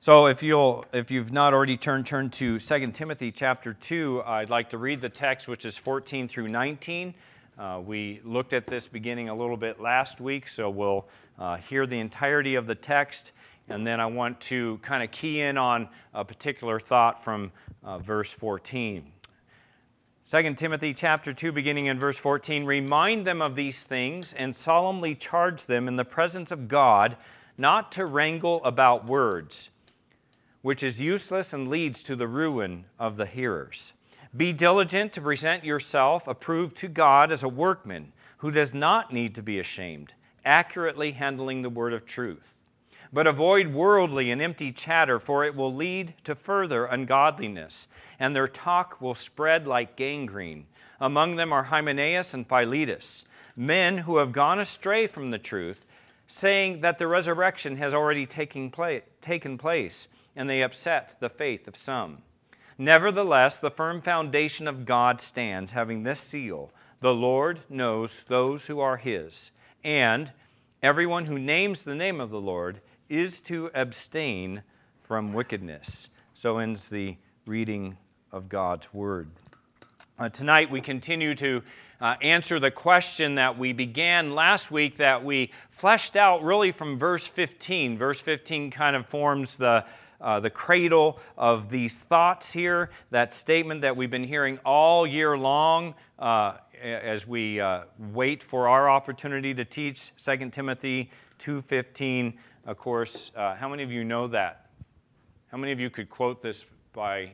So if you've not already turn to 2 Timothy chapter 2, I'd like to read the text, which is 14 through 19. We looked at this beginning a little bit last week, so we'll hear the entirety of the text, and then I want to kind of key in on a particular thought from verse 14. 2 Timothy chapter 2, beginning in verse 14, "Remind them of these things and solemnly charge them in the presence of God not to wrangle about words, which is useless and leads to the ruin of the hearers. Be diligent to present yourself approved to God as a workman who does not need to be ashamed, accurately handling the word of truth. But avoid worldly and empty chatter, for it will lead to further ungodliness, and their talk will spread like gangrene. Among them are Hymenaeus and Philetus, men who have gone astray from the truth, saying that the resurrection has already taken place, and they upset the faith of some. Nevertheless, the firm foundation of God stands, having this seal: the Lord knows those who are His, and everyone who names the name of the Lord is to abstain from wickedness." So ends the reading of God's Word. Tonight we continue to answer the question that we began last week, that we fleshed out really from verse 15. Verse 15 kind of forms the cradle of these thoughts here, that statement that we've been hearing all year long as we wait for our opportunity to teach 2 Timothy 2:15. Of course, how many of you know that? How many of you could quote this by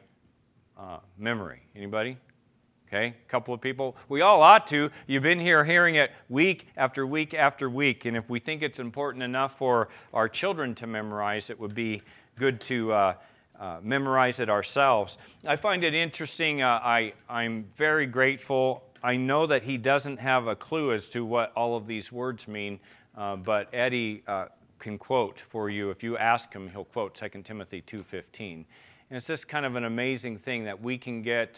memory? Anybody? Okay, a couple of people. We all ought to. You've been here hearing it week after week after week, and if we think it's important enough for our children to memorize, it would be good to memorize it ourselves. I find it interesting. I'm very grateful. I know that he doesn't have a clue as to what all of these words mean, but Eddie can quote for you. If you ask him, he'll quote 2 Timothy 2:15. And it's just kind of an amazing thing that we can get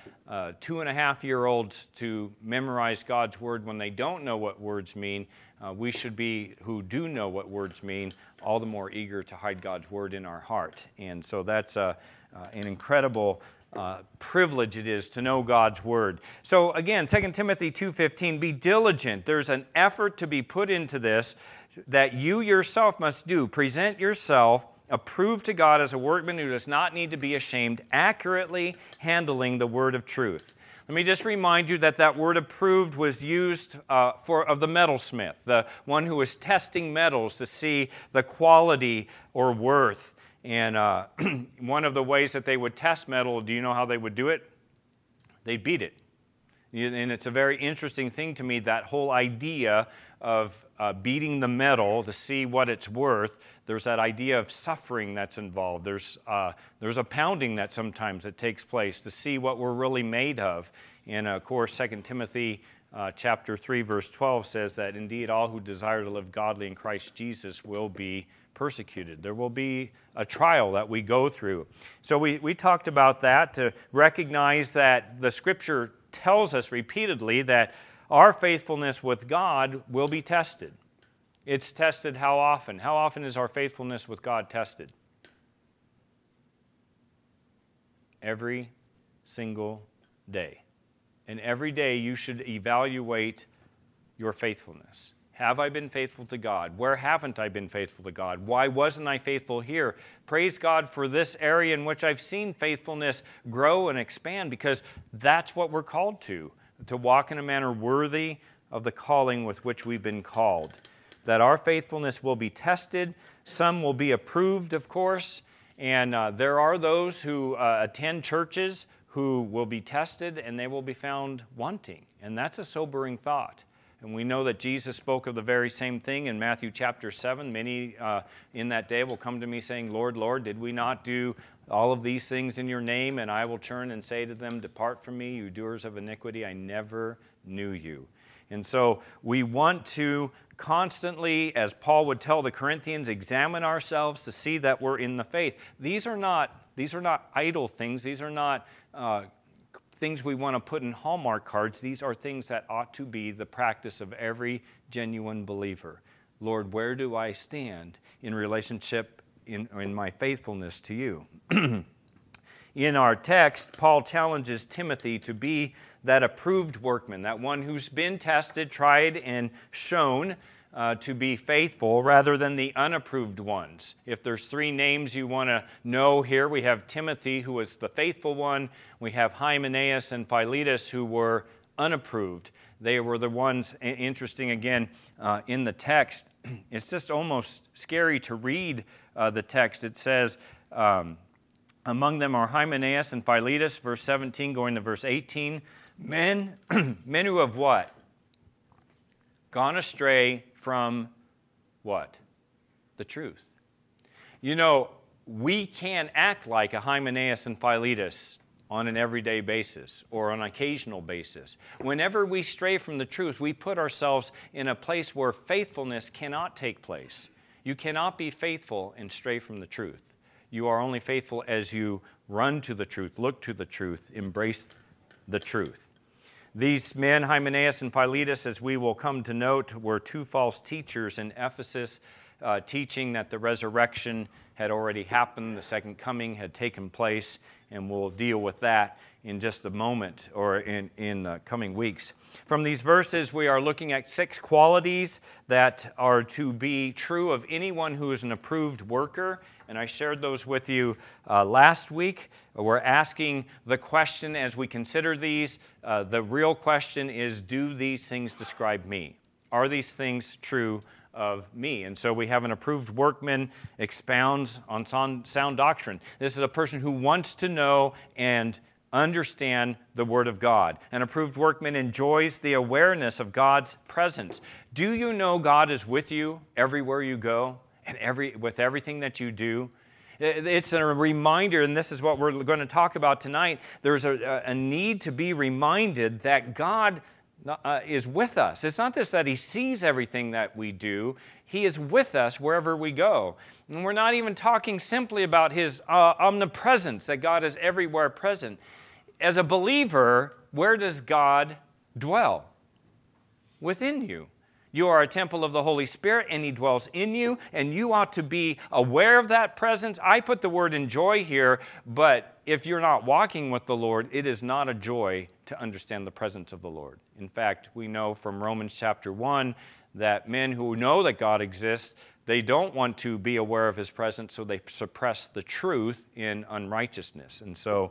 2.5-year-olds to memorize God's Word when they don't know what words mean. We should be, who do know what words mean, all the more eager to hide God's Word in our heart. And so that's an incredible privilege it is to know God's Word. So again, 2 Timothy 2:15, be diligent. There's an effort to be put into this that you yourself must do. Present yourself approved to God as a workman who does not need to be ashamed, accurately handling the word of truth. Let me just remind you that word approved was used of the metalsmith, the one who was testing metals to see the quality or worth. And one of the ways that they would test metal, do you know how they would do it? They'd beat it. And it's a very interesting thing to me, that whole idea of beating the metal to see what it's worth. There's that idea of suffering that's involved. There's a pounding that sometimes it takes place to see what we're really made of. And of course, 2 Timothy chapter 3, verse 12 says that indeed all who desire to live godly in Christ Jesus will be persecuted. There will be a trial that we go through. So we talked about that, to recognize that the Scripture tells us repeatedly that our faithfulness with God will be tested. It's tested how often? How often is our faithfulness with God tested? Every single day. And every day you should evaluate your faithfulness. Have I been faithful to God? Where haven't I been faithful to God? Why wasn't I faithful here? Praise God for this area in which I've seen faithfulness grow and expand, because that's what we're called to walk in a manner worthy of the calling with which we've been called. That our faithfulness will be tested. Some will be approved, of course, and there are those who attend churches who will be tested and they will be found wanting, and that's a sobering thought. And we know that Jesus spoke of the very same thing in Matthew chapter 7. Many in that day will come to me saying, Lord, Lord, did we not do all of these things in your name? And I will turn and say to them, depart from me, you doers of iniquity, I never knew you. And so we want to constantly, as Paul would tell the Corinthians, examine ourselves to see that we're in the faith. These are not idle things. These are not things we want to put in Hallmark cards. These are things that ought to be the practice of every genuine believer. Lord, where do I stand in relationship in my faithfulness to you. In our text, Paul challenges Timothy to be that approved workman, that one who's been tested, tried, and shown to be faithful, rather than the unapproved ones. If there's three names you want to know here, we have Timothy, who was the faithful one. We have Hymenaeus and Philetus, who were unapproved. They were the ones, interesting again, in the text. It's just almost scary to read the text. It says, among them are Hymenaeus and Philetus, verse 17 going to verse 18. Men who have what? Gone astray from what? The truth. You know, we can't act like a Hymenaeus and Philetus on an everyday basis or on an occasional basis. Whenever we stray from the truth, we put ourselves in a place where faithfulness cannot take place. You cannot be faithful and stray from the truth. You are only faithful as you run to the truth, look to the truth, embrace the truth. These men, Hymenaeus and Philetus, as we will come to note, were two false teachers in Ephesus, teaching that the resurrection had already happened, the second coming had taken place, and we'll deal with that in just a moment or in the coming weeks. From these verses, we are looking at 6 qualities that are to be true of anyone who is an approved worker, and I shared those with you last week. We're asking the question as we consider these. The real question is, do these things describe me? Are these things true of me? And so we have an approved workman expounds on sound doctrine. This is a person who wants to know and understand the Word of God. An approved workman enjoys the awareness of God's presence. Do you know God is with you everywhere you go and with everything that you do? It's a reminder, and this is what we're going to talk about tonight. There's a need to be reminded that God is with us. It's not just that He sees everything that we do. He is with us wherever we go. And we're not even talking simply about His omnipresence, that God is everywhere present. As a believer, where does God dwell? Within you. You are a temple of the Holy Spirit, and He dwells in you, and you ought to be aware of that presence. I put the word enjoy here, but if you're not walking with the Lord, it is not a joy to understand the presence of the Lord. In fact, we know from Romans chapter 1 that men who know that God exists, they don't want to be aware of His presence, so they suppress the truth in unrighteousness. And so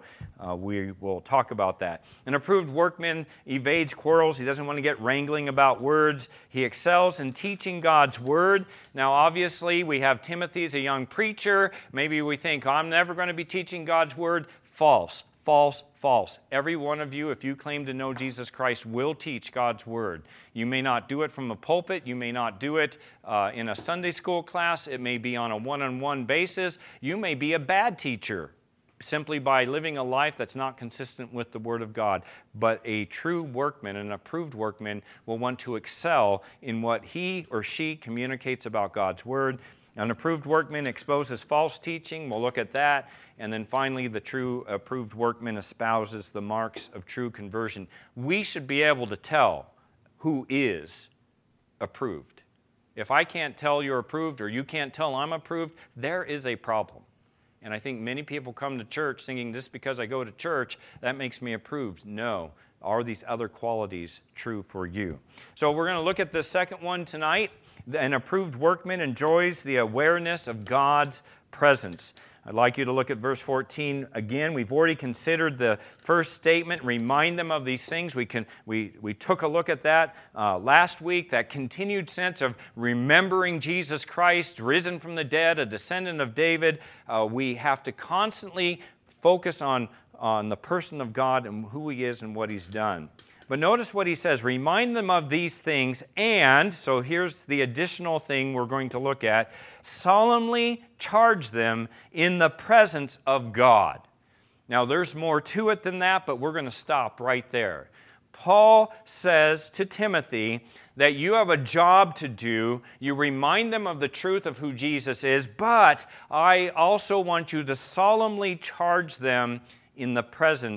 we will talk about that. An approved workman evades quarrels. He doesn't want to get wrangling about words. He excels in teaching God's Word. Now, obviously, we have Timothy as a young preacher. Maybe we think, I'm never going to be teaching God's Word. False. False, false. Every one of you, if you claim to know Jesus Christ, will teach God's Word. You may not do it from a pulpit. You may not do it in a Sunday school class. It may be on a one-on-one basis. You may be a bad teacher simply by living a life that's not consistent with the Word of God. But a true workman, an approved workman, will want to excel in what he or she communicates about God's Word. An approved workman exposes false teaching. We'll look at that. And then finally, the true approved workman espouses the marks of true conversion. We should be able to tell who is approved. If I can't tell you're approved or you can't tell I'm approved, there is a problem. And I think many people come to church thinking just because I go to church, that makes me approved. No. Are these other qualities true for you? So we're going to look at the second one tonight. An approved workman enjoys the awareness of God's presence. I'd like you to look at verse 14 again. We've already considered the first statement, remind them of these things. We took a look at that last week, that continued sense of remembering Jesus Christ, risen from the dead, a descendant of David. We have to constantly focus on the person of God and who He is and what He's done. But notice what he says, remind them of these things, and, so here's the additional thing we're going to look at, solemnly charge them in the presence of God. Now, there's more to it than that, but we're going to stop right there. Paul says to Timothy that you have a job to do. You remind them of the truth of who Jesus is, but I also want you to solemnly charge them in the presence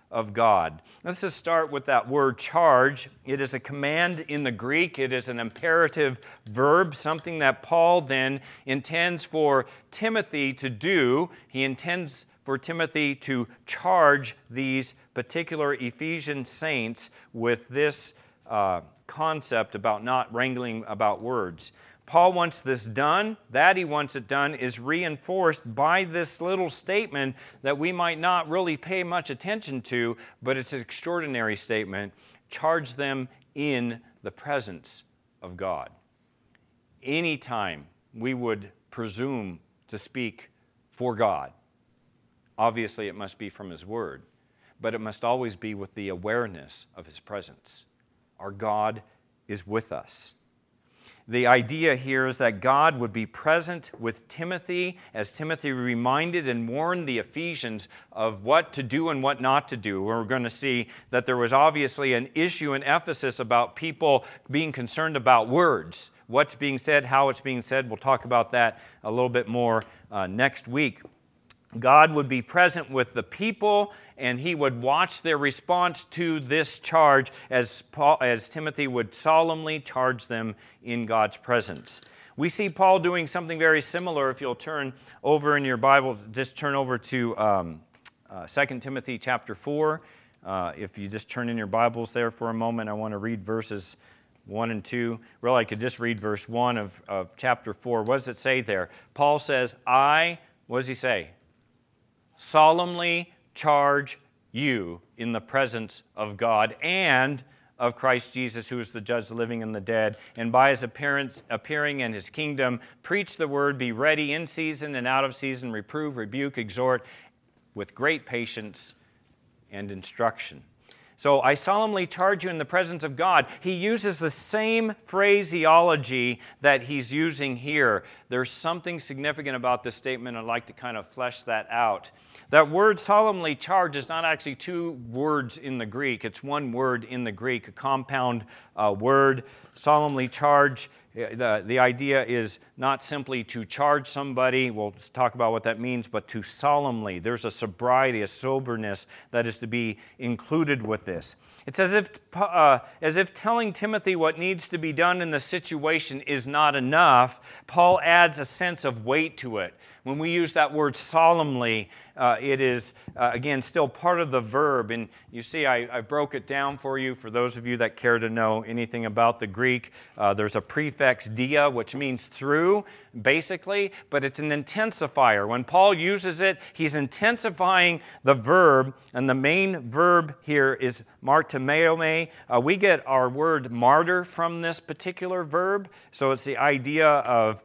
of God. Let's just start with that word charge. It is a command in the Greek. It is an imperative verb, something that Paul then intends for Timothy to do. He intends for Timothy to charge these particular Ephesian saints with this concept about not wrangling about words. Paul wants this done. That he wants it done is reinforced by this little statement that we might not really pay much attention to, but it's an extraordinary statement. Charge them in the presence of God. Anytime we would presume to speak for God, obviously it must be from His Word, but it must always be with the awareness of His presence. Our God is with us. The idea here is that God would be present with Timothy as Timothy reminded and warned the Ephesians of what to do and what not to do. We're going to see that there was obviously an issue in Ephesus about people being concerned about words. What's being said, how it's being said. We'll talk about that a little bit more next week. God would be present with the people, and He would watch their response to this charge as Timothy would solemnly charge them in God's presence. We see Paul doing something very similar. If you'll turn over in your Bible, just turn over to 2 Timothy chapter 4. If you just turn in your Bibles there for a moment, I want to read verses 1 and 2. Really, I could just read verse 1 of chapter 4. What does it say there? Paul says, what does he say? Solemnly charge you in the presence of God and of Christ Jesus, who is the judge of the living and the dead, and by His appearing in His kingdom, preach the word, be ready in season and out of season, reprove, rebuke, exhort, with great patience and instruction. So I solemnly charge you in the presence of God. He uses the same phraseology that he's using here. There's something significant about this statement. I'd like to kind of flesh that out. That word solemnly charge is not actually two words in the Greek. It's one word in the Greek, a compound word. Solemnly charge, the idea is not simply to charge somebody, we'll talk about what that means, but to solemnly. There's a sobriety, a soberness that is to be included with this. It's as if telling Timothy what needs to be done in the situation is not enough. Paul adds a sense of weight to it. When we use that word solemnly, it is, again, still part of the verb. And you see, I broke it down for you. For those of you that care to know anything about the Greek, there's a prefix dia, which means through, basically, but it's an intensifier. When Paul uses it, he's intensifying the verb, and the main verb here is martymeomai. We get our word martyr from this particular verb, so it's the idea of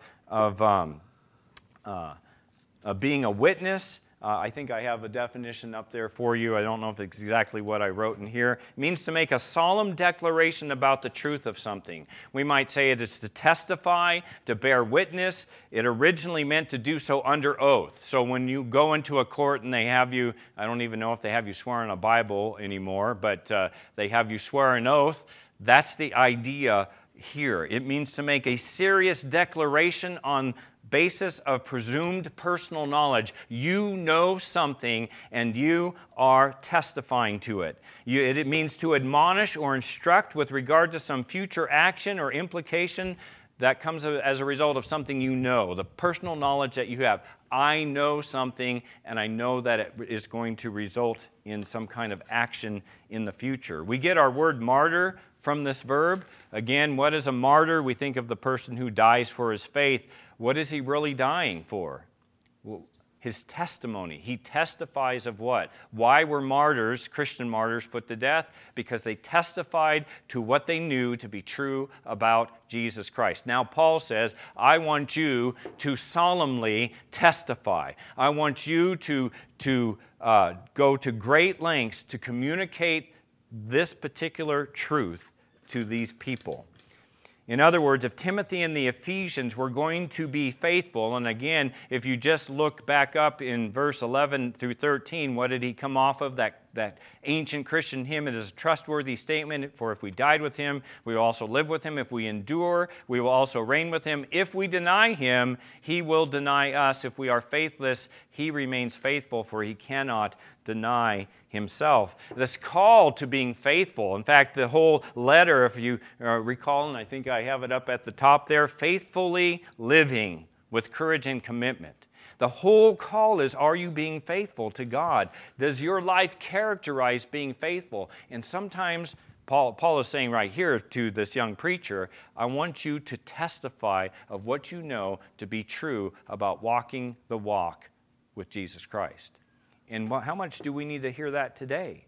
being a witness. I think I have a definition up there for you. I don't know if it's exactly what I wrote in here. It means to make a solemn declaration about the truth of something. We might say it is to testify, to bear witness. It originally meant to do so under oath. So when you go into a court and they have you, I don't even know if they have you swear on a Bible anymore, but they have you swear an oath, that's the idea here. It means to make a serious declaration on basis of presumed personal knowledge. You know something and you are testifying to it. It means to admonish or instruct with regard to some future action or implication that comes as a result of something you know, the personal knowledge that you have. I know something and I know that it is going to result in some kind of action in the future. We get our word martyr from this verb. Again, what is a martyr? We think of the person who dies for his faith. What is he really dying for? Well, his testimony. He testifies of what? Why were martyrs, Christian martyrs, put to death? Because they testified to what they knew to be true about Jesus Christ. Now Paul says, I want you to solemnly testify. I want you to go to great lengths to communicate this particular truth to these people. In other words, if Timothy and the Ephesians were going to be faithful, and again, if you just look back up in verse 11 through 13, what did he come off of? That that ancient Christian hymn. It is a trustworthy statement, for if we died with him, we will also live with him. If we endure, we will also reign with him. If we deny him, he will deny us. If we are faithless, he remains faithful, for he cannot deny himself. This call to being faithful, in fact, the whole letter, if you recall, and I think I have it up at the top there, faithfully living with courage and commitment. The whole call is, are you being faithful to God? Does your life characterize being faithful? And sometimes Paul is saying right here to this young preacher, I want you to testify of what you know to be true about walking the walk with Jesus Christ. And how much do we need to hear that today?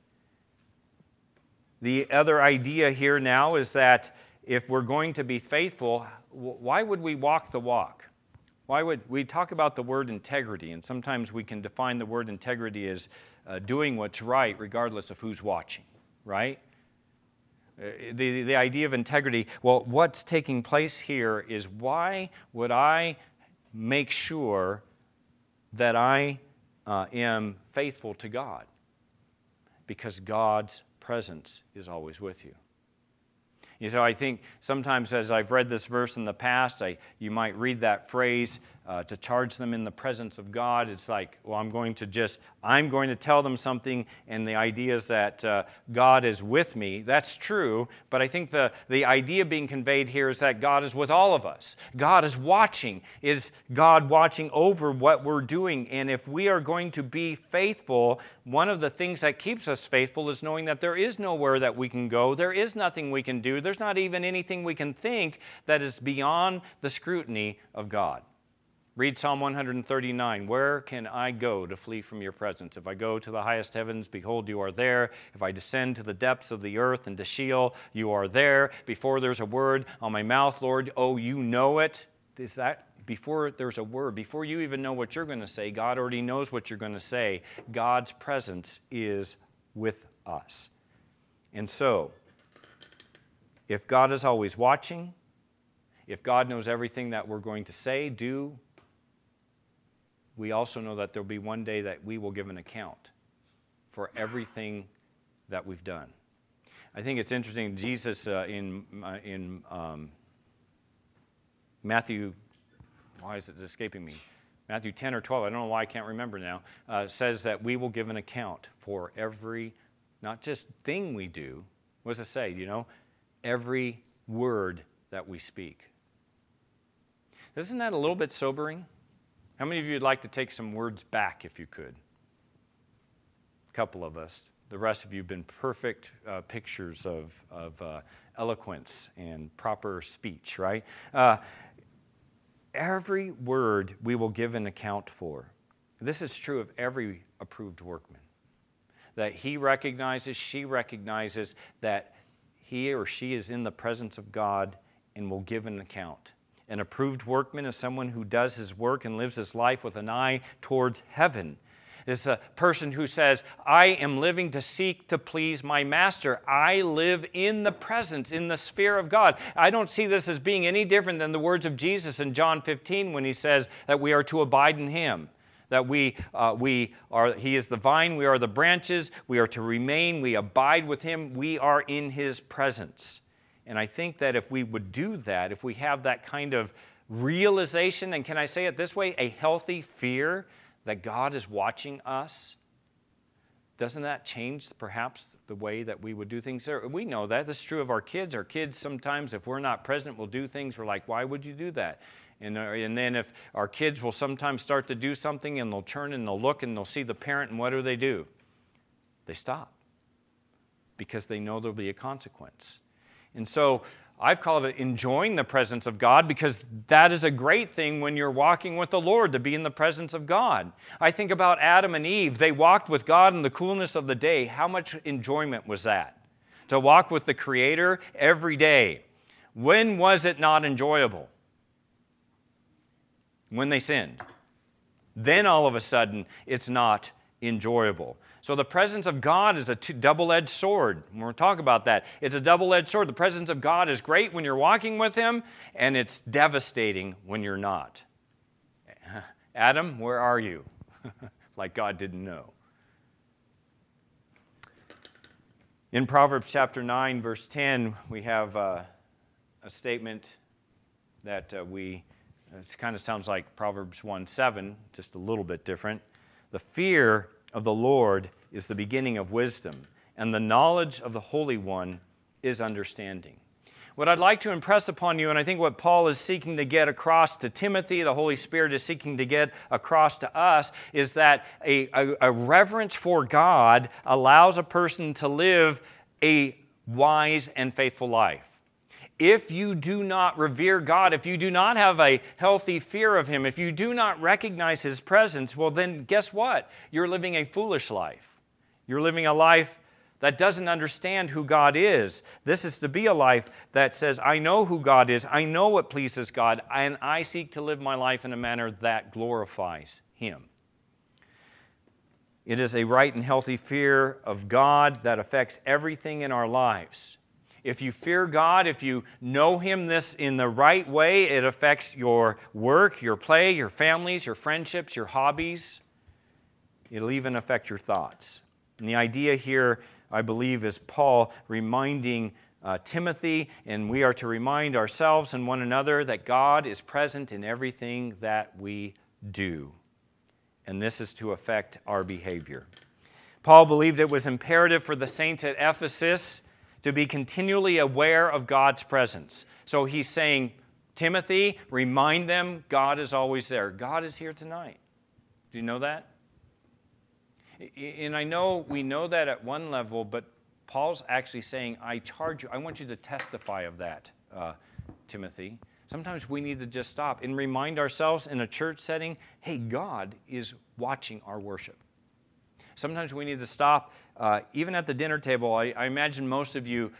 The other idea here now is that if we're going to be faithful, why would we walk the walk? Why would we talk about the word integrity? And sometimes we can define the word integrity as doing what's right regardless of who's watching, right? The idea of integrity, well, what's taking place here is, why would I make sure that I am faithful to God? Because God's presence is always with you. So I think sometimes as I've read this verse in the past, you might read that phrase, to charge them in the presence of God. It's like, well, I'm going to tell them something, and the idea is that God is with me. That's true, but I think the idea being conveyed here is that God is with all of us. God is watching. Is God watching over what we're doing? And if we are going to be faithful, one of the things that keeps us faithful is knowing that there is nowhere that we can go. There is nothing we can do. There's not even anything we can think that is beyond the scrutiny of God. Read Psalm 139. Where can I go to flee from your presence? If I go to the highest heavens, behold, you are there. If I descend to the depths of the earth and to Sheol, you are there. Before there's a word on my mouth, Lord, oh, you know it. Is that before there's a word, before you even know what you're going to say, God already knows what you're going to say. God's presence is with us. And so, if God is always watching, if God knows everything that we're going to say, do, we also know that there'll be one day that we will give an account for everything that we've done. I think it's interesting, Jesus in Matthew, why is it escaping me? Matthew 10 or 12, I don't know why I can't remember now, says that we will give an account for every, not just thing we do, what does it say, every word that we speak. Isn't that a little bit sobering? How many of you would like to take some words back if you could? A couple of us. The rest of you have been perfect pictures of eloquence and proper speech, right? Every word we will give an account for. This is true of every approved workman. That he recognizes, she recognizes that he or she is in the presence of God and will give an account. An approved workman is someone who does his work and lives his life with an eye towards heaven. It's a person who says, I am living to seek to please my master. I live in the presence, in the sphere of God. I don't see this as being any different than the words of Jesus in John 15 when he says that we are to abide in him. That he is the vine, we are the branches, we are to remain, we abide with him, we are in his presence. And I think that if we would do that, if we have that kind of realization, and can I say it this way, a healthy fear that God is watching us, doesn't that change perhaps the way that we would do things? We know that. This is true of our kids. Our kids sometimes, if we're not present, will do things. We're like, why would you do that? And then if our kids will sometimes start to do something and they'll turn and they'll look and they'll see the parent, and what do? They stop because they know there'll be a consequence. And so I've called it enjoying the presence of God, because that is a great thing when you're walking with the Lord, to be in the presence of God. I think about Adam and Eve. They walked with God in the coolness of the day. How much enjoyment was that? To walk with the Creator every day. When was it not enjoyable? When they sinned. Then all of a sudden, it's not enjoyable. So the presence of God is a double-edged sword. We're going to talk about that. It's a double-edged sword. The presence of God is great when you're walking with him, and it's devastating when you're not. Adam, where are you? Like God didn't know. In Proverbs chapter 9, verse 10, we have a statement that it kind of sounds like Proverbs 1:7, just a little bit different. The fear of the Lord is the beginning of wisdom, and the knowledge of the Holy One is understanding. What I'd like to impress upon you, and I think what Paul is seeking to get across to Timothy, the Holy Spirit is seeking to get across to us, is that a reverence for God allows a person to live a wise and faithful life. If you do not revere God, if you do not have a healthy fear of Him, if you do not recognize His presence, well then guess what? You're living a foolish life. You're living a life that doesn't understand who God is. This is to be a life that says, I know who God is, I know what pleases God, and I seek to live my life in a manner that glorifies Him. It is a right and healthy fear of God that affects everything in our lives. If you fear God, if you know Him in the right way, it affects your work, your play, your families, your friendships, your hobbies. It'll even affect your thoughts. And the idea here, I believe, is Paul reminding Timothy, and we are to remind ourselves and one another that God is present in everything that we do. And this is to affect our behavior. Paul believed it was imperative for the saints at Ephesus to be continually aware of God's presence. So he's saying, Timothy, remind them God is always there. God is here tonight. Do you know that? And I know we know that at one level, but Paul's actually saying, I charge you, I want you to testify of that, Timothy. Sometimes we need to just stop and remind ourselves in a church setting, hey, God is watching our worship. Sometimes we need to stop, even at the dinner table. I imagine most of you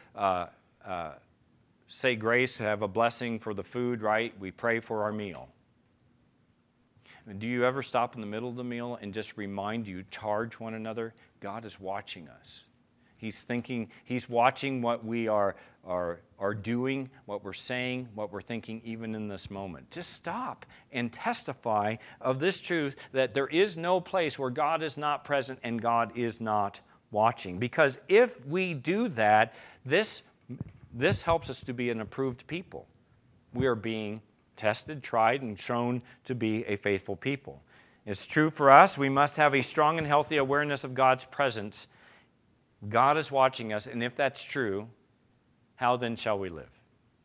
say grace, have a blessing for the food, right? We pray for our meal. Do you ever stop in the middle of the meal and just remind you, charge one another? God is watching us. He's thinking, He's watching what we are doing, what we're saying, what we're thinking, even in this moment. Just stop and testify of this truth that there is no place where God is not present and God is not watching. Because if we do that, this helps us to be an approved people. We are being tested, tried, and shown to be a faithful people. It's true for us. We must have a strong and healthy awareness of God's presence. God is watching us, and if that's true, how then shall we live?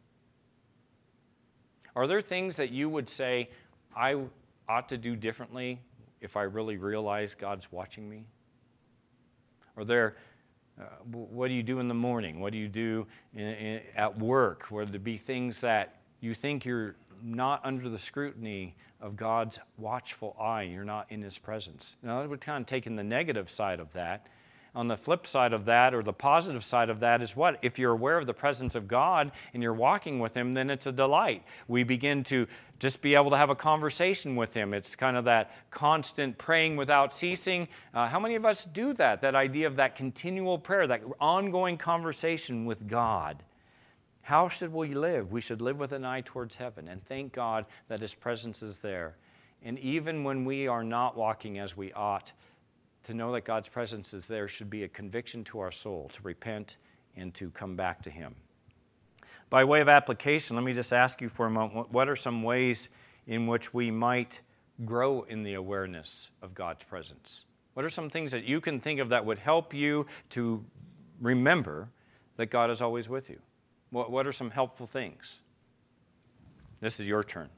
Are there things that you would say, I ought to do differently if I really realize God's watching me? Are there, what do you do in the morning? What do you do at work? Would there be things that you think you're not under the scrutiny of God's watchful eye? You're not in His presence. Now, that would kind of take in the negative side of that. On the flip side of that, or the positive side of that, is what? If you're aware of the presence of God and you're walking with Him, then it's a delight. We begin to just be able to have a conversation with Him. It's kind of that constant praying without ceasing. How many of us do that? That idea of that continual prayer, that ongoing conversation with God. How should we live? We should live with an eye towards heaven and thank God that His presence is there. And even when we are not walking as we ought, to know that God's presence is there should be a conviction to our soul to repent and to come back to Him. By way of application, let me just ask you for a moment, what are some ways in which we might grow in the awareness of God's presence? What are some things that you can think of that would help you to remember that God is always with you? What are some helpful things? This is your turn.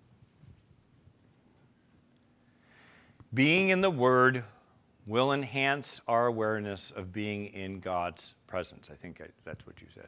Being in the Word will enhance our awareness of being in God's presence. I think that's what you said.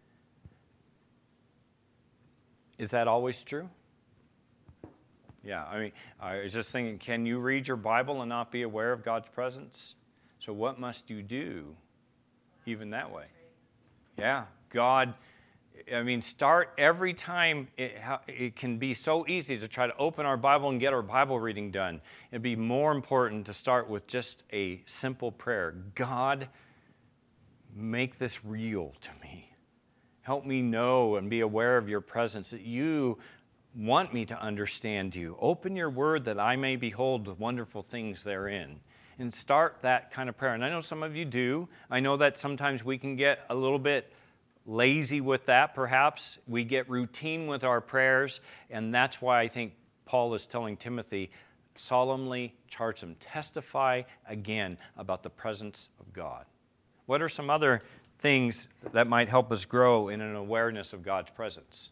Is that always true? Yeah, I mean, I was just thinking, can you read your Bible and not be aware of God's presence? So what must you do even that way? Yeah, God, I mean, start every time. It can be so easy to try to open our Bible and get our Bible reading done. It'd be more important to start with just a simple prayer. God, make this real to me. Help me know and be aware of your presence, that you want me to understand you. Open your word that I may behold the wonderful things therein. And start that kind of prayer. And I know some of you do. I know that sometimes we can get a little bit lazy with that, perhaps. We get routine with our prayers, and that's why I think Paul is telling Timothy, solemnly charge them, testify again about the presence of God. What are some other things that might help us grow in an awareness of God's presence?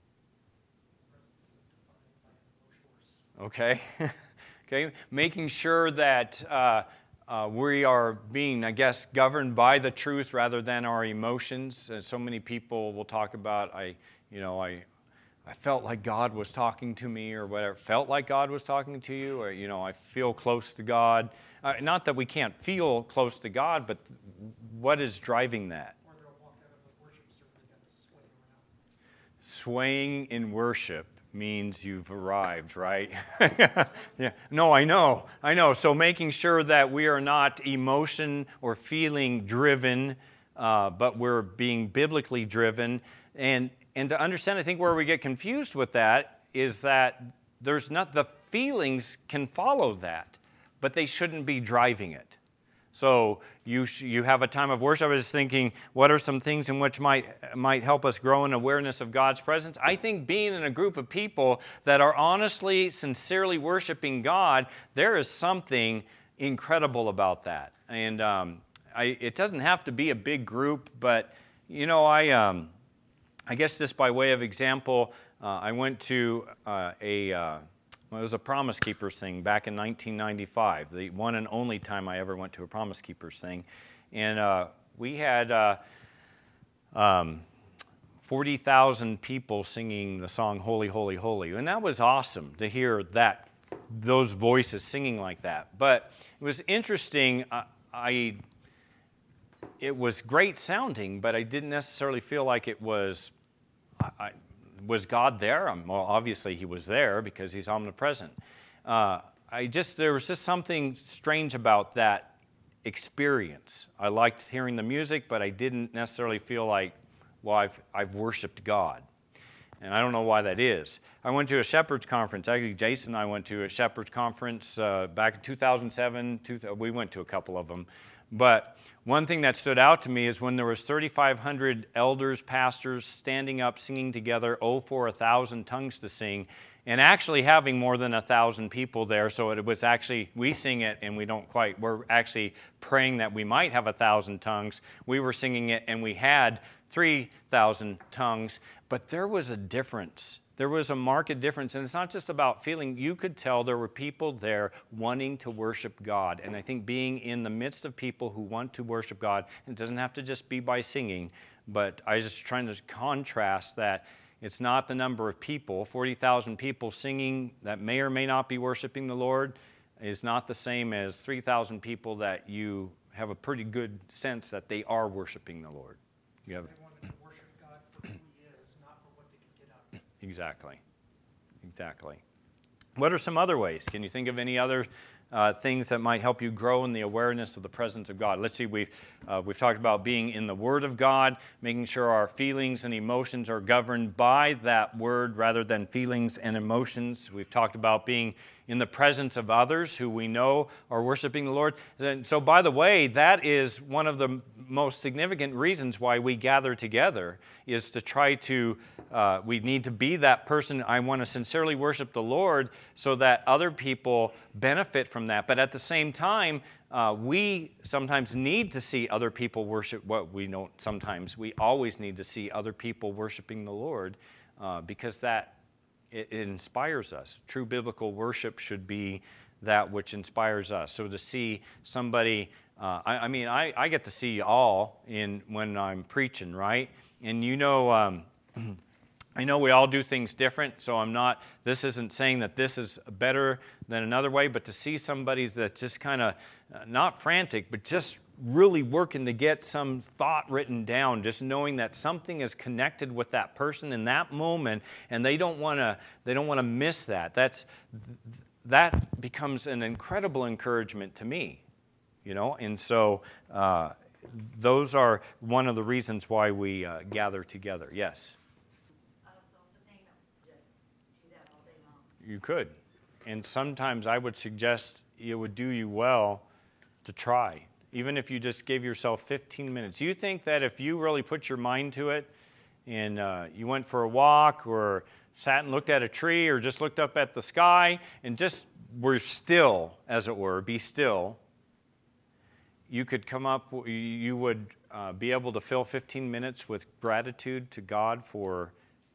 Okay. Okay. Making sure that we are being, I guess, governed by the truth rather than our emotions. And so many people will talk about, I felt like God was talking to me, or whatever. Felt like God was talking to you, or I feel close to God. Not that we can't feel close to God, but what is driving that? Or they'll walk out of the worship service and got to sway around. Swaying in worship means you've arrived, right? Yeah. No, I know. So making sure that we are not emotion or feeling driven, but we're being biblically driven. And to understand, I think where we get confused with that is that the feelings can follow that, but they shouldn't be driving it. So you have a time of worship. I was thinking, what are some things in which might help us grow in awareness of God's presence? I think being in a group of people that are honestly, sincerely worshiping God, there is something incredible about that. And it doesn't have to be a big group, but I guess just by way of example, I went to it was a Promise Keepers thing back in 1995, the one and only time I ever went to a Promise Keepers thing. And we had 40,000 people singing the song Holy, Holy, Holy. And that was awesome to hear those voices singing like that. But it was interesting. It was great sounding, but I didn't necessarily feel like it was... Was God there? Well, obviously He was there because He's omnipresent. There was just something strange about that experience. I liked hearing the music, but I didn't necessarily feel like, well, I've worshiped God. And I don't know why that is. I went to a Shepherd's Conference. Actually, Jason and I went to a Shepherd's Conference back in 2007. We went to a couple of them. But one thing that stood out to me is when there was 3,500 elders, pastors standing up, singing together, "Oh, for 1,000 tongues to sing," and actually having more than 1,000 people there. So it was actually, we sing it and we're actually praying that we might have 1,000 tongues. We were singing it and we had 3,000 tongues, but there was a difference. There was a marked difference, and it's not just about feeling. You could tell there were people there wanting to worship God, and I think being in the midst of people who want to worship God, and it doesn't have to just be by singing, but I was just trying to contrast that it's not the number of people. 40,000 people singing that may or may not be worshiping the Lord is not the same as 3,000 people that you have a pretty good sense that they are worshiping the Lord. They wanted to worship God for who He is, not for what they could get out of it. Exactly. What are some other ways? Can you think of any other things that might help you grow in the awareness of the presence of God? Let's see, we've talked about being in the Word of God, making sure our feelings and emotions are governed by that Word rather than feelings and emotions. We've talked about being in the presence of others who we know are worshiping the Lord. And so, by the way, that is one of the most significant reasons why we gather together, is to try to, we need to be that person. I want to sincerely worship the Lord so that other people benefit from that. But at the same time, we sometimes need to see other people worship. We always need to see other people worshiping the Lord because it inspires us. True biblical worship should be that which inspires us. So to see somebody, I get to see all when I'm preaching, right? And I know we all do things different, so this isn't saying that this is better than another way, but to see somebody that's just kind of not frantic, but just really working to get some thought written down, just knowing that something is connected with that person in that moment, and they don't want to miss that. That becomes an incredible encouragement to me, and so those are one of the reasons why we gather together. Yes. I was also thinking of just to You could. And sometimes I would suggest it would do you well to try, even if you just gave yourself 15 minutes. You think that if you really put your mind to it and you went for a walk or sat and looked at a tree or just looked up at the sky and just were still, as it were, be still, you could come up, you would be able to fill 15 minutes with gratitude to God for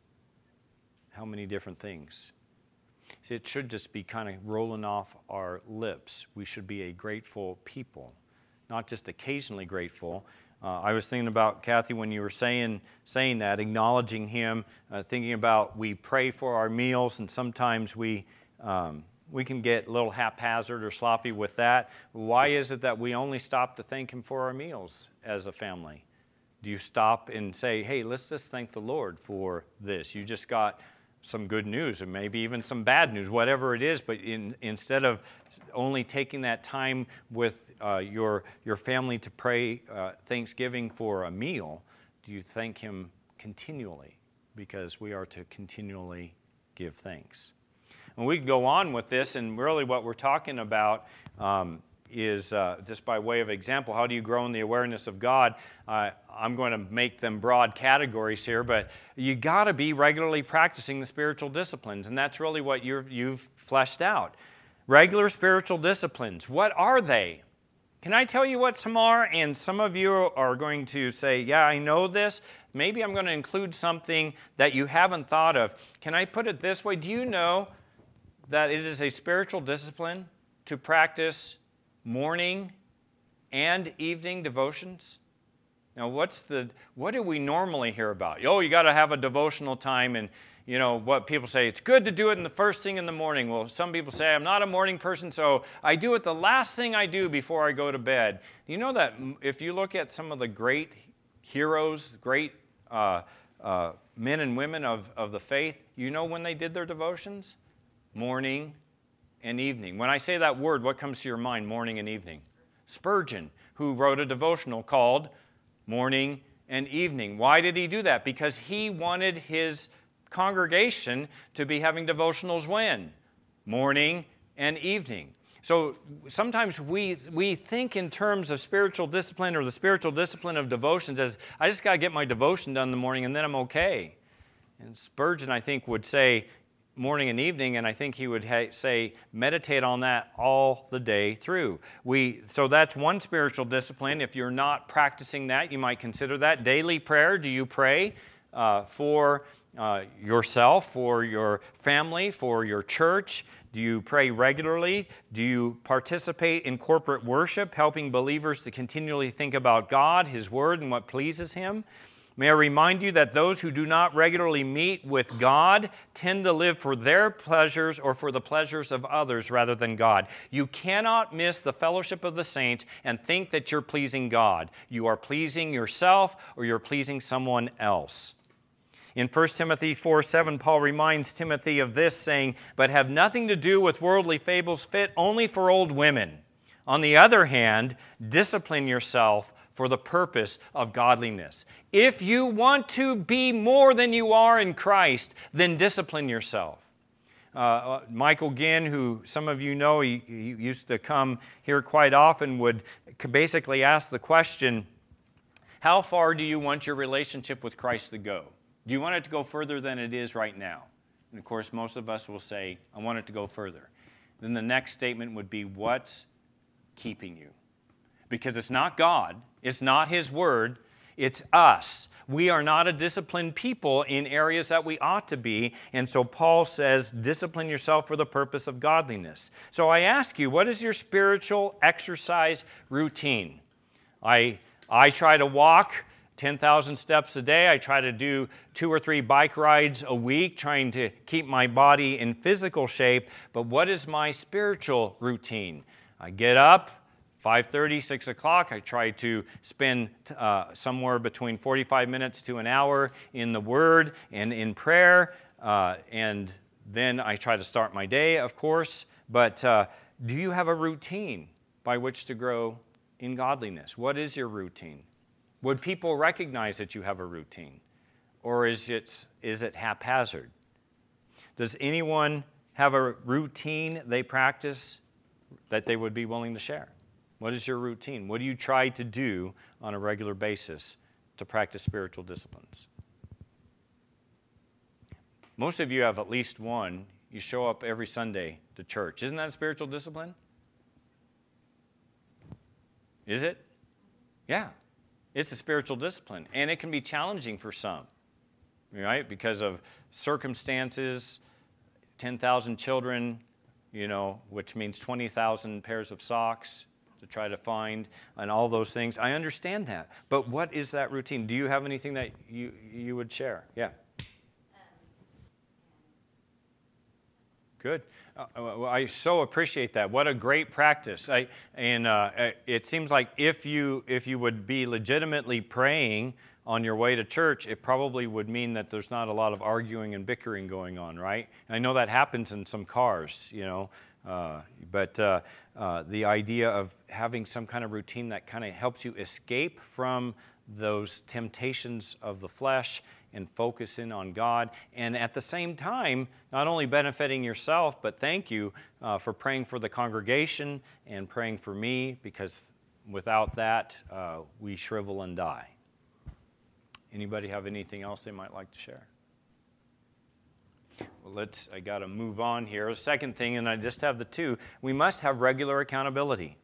how many different things. See, it should just be kind of rolling off our lips. We should be a grateful people, not just occasionally grateful. I was thinking about, Kathy, when you were saying that, acknowledging Him, thinking about we pray for our meals, and sometimes we can get a little haphazard or sloppy with that. Why is it that we only stop to thank Him for our meals as a family? Do you stop and say, hey, let's just thank the Lord for this? You just got some good news, and maybe even some bad news, whatever it is, but instead of only taking that time with your family to pray Thanksgiving for a meal, do you thank Him continually? Because we are to continually give thanks. And we can go on with this, and really what we're talking about is, just by way of example, how do you grow in the awareness of God? I'm going to make them broad categories here, but you got to be regularly practicing the spiritual disciplines, and that's really what you've fleshed out. Regular spiritual disciplines, what are they? Can I tell you what some are? And some of you are going to say, yeah, I know this. Maybe I'm going to include something that you haven't thought of. Can I put it this way? Do you know that it is a spiritual discipline to practice morning and evening devotions? Now, what do we normally hear about? Oh, you got to have a devotional time, and you know what people say, it's good to do it in the first thing in the morning. Well, some people say, I'm not a morning person, so I do it the last thing I do before I go to bed. You know that if you look at some of the great heroes, great men and women of the faith, you know when they did their devotions? Morning and evening. When I say that word, what comes to your mind, morning and evening? Spurgeon, who wrote a devotional called Morning and Evening. Why did he do that? Because he wanted his congregation to be having devotionals when? Morning and evening. So sometimes we think in terms of spiritual discipline or the spiritual discipline of devotions as, I just got to get my devotion done in the morning and then I'm okay. And Spurgeon, I think, would say morning and evening, and I think he would say meditate on that all the day through. So that's one spiritual discipline. If you're not practicing that, you might consider that. Daily prayer. Do you pray for yourself, for your family, for your church? Do you pray regularly? Do you participate in corporate worship, helping believers to continually think about God, His Word, and what pleases Him? May I remind you that those who do not regularly meet with God tend to live for their pleasures or for the pleasures of others rather than God. You cannot miss the fellowship of the saints and think that you're pleasing God. You are pleasing yourself or you're pleasing someone else. In 1 Timothy 4:7, Paul reminds Timothy of this, saying, "But have nothing to do with worldly fables fit only for old women. On the other hand, discipline yourself for the purpose of godliness." If you want to be more than you are in Christ, then discipline yourself. Michael Ginn, who some of you know, he used to come here quite often, would basically ask the question, how far do you want your relationship with Christ to go? Do you want it to go further than it is right now? And of course, most of us will say, I want it to go further. Then the next statement would be, what's keeping you? Because it's not God, it's not His Word, it's us. We are not a disciplined people in areas that we ought to be, and so Paul says, discipline yourself for the purpose of godliness. So I ask you, what is your spiritual exercise routine? I try to walk 10,000 steps a day. I try to do 2 or 3 bike rides a week, trying to keep my body in physical shape. But what is my spiritual routine? I get up, 5:30, 6 o'clock, I try to spend somewhere between 45 minutes to an hour in the Word and in prayer, and then I try to start my day, of course. But do you have a routine by which to grow in godliness? What is your routine? Would people recognize that you have a routine? Or is it haphazard? Does anyone have a routine they practice that they would be willing to share? What is your routine? What do you try to do on a regular basis to practice spiritual disciplines? Most of you have at least one. You show up every Sunday to church. Isn't that a spiritual discipline? Is it? Yeah. It's a spiritual discipline. And it can be challenging for some, right? Because of circumstances, 10,000 children, which means 20,000 pairs of socks to try to find, and all those things. I understand that. But what is that routine? Do you have anything that you would share? Yeah. Good. I so appreciate that. What a great practice. It seems like if you would be legitimately praying on your way to church, it probably would mean that there's not a lot of arguing and bickering going on, right? And I know that happens in some cars, but the idea of having some kind of routine that kind of helps you escape from those temptations of the flesh and focus in on God, and at the same time, not only benefiting yourself, but thank you for praying for the congregation and praying for me, because without that, we shrivel and die. Anybody have anything else they might like to share? Well, I got to move on here. The second thing, and I just have the two, we must have regular accountability.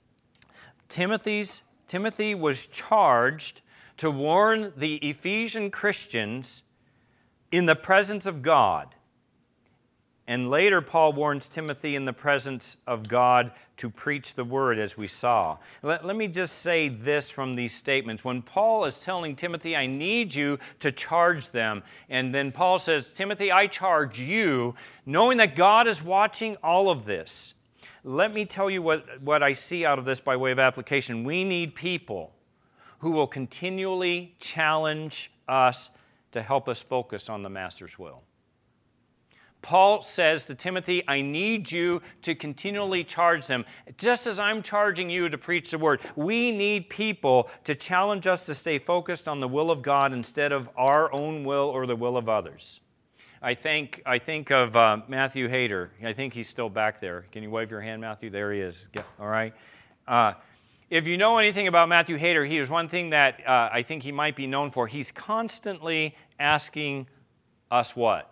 Timothy was charged to warn the Ephesian Christians in the presence of God. And later, Paul warns Timothy in the presence of God to preach the word, as we saw. Let me just say this from these statements. When Paul is telling Timothy, I need you to charge them, and then Paul says, Timothy, I charge you, knowing that God is watching all of this. Let me tell you what I see out of this by way of application. We need people who will continually challenge us to help us focus on the Master's will. Paul says to Timothy, I need you to continually charge them, just as I'm charging you to preach the word. We need people to challenge us to stay focused on the will of God instead of our own will or the will of others. I think of Matthew Hayter. I think he's still back there. Can you wave your hand, Matthew? There he is. All right. If you know anything about Matthew Hayter, he is one thing that I think he might be known for. He's constantly asking us what?